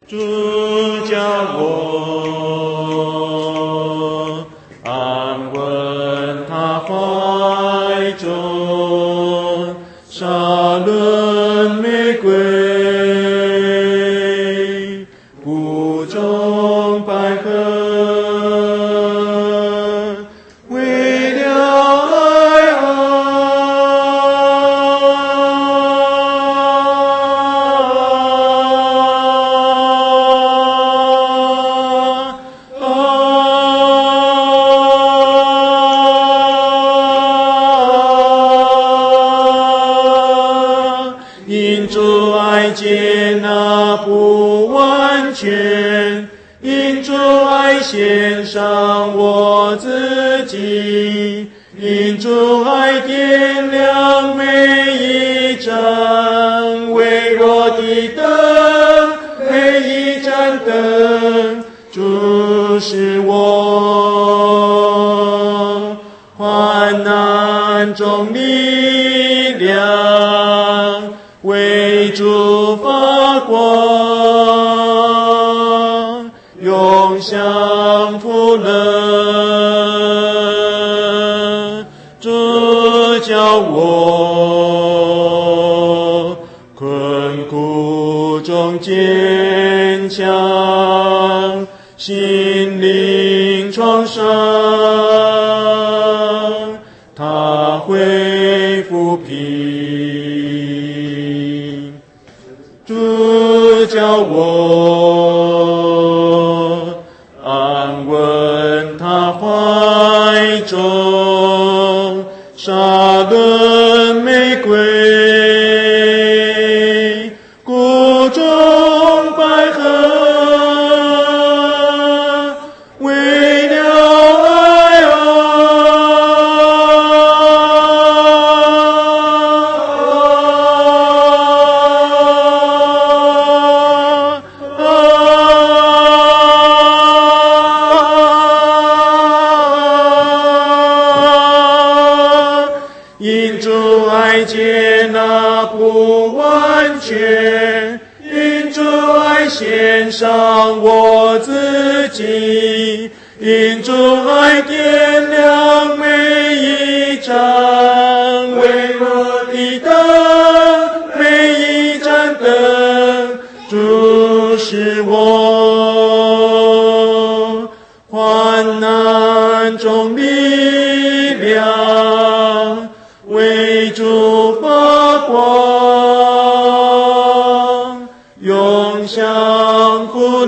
主叫我安稳他怀中，沙仑玫瑰，谷中百合，为了爱因主爱接纳不完全，因主爱献上我自己，因主爱点亮每一盏微弱的灯，每一盏灯主是我患难中力量，为主发光，永享福乐。主叫我困苦中坚强，心灵创伤他恢复平。主叫我安稳他怀中，沙仑玫瑰，谷中百合，为了爱因主爱接纳不完全，因主爱献上我自己，因主爱点亮每一盏微弱的灯，每一盏灯主是我患难中力量，为主发光，永享福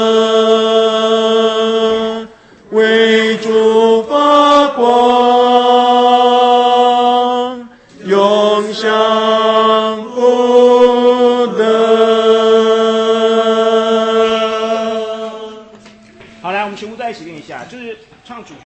乐。为主发光，永享福乐。 好，来，我们全部在一起练一下，就是唱主。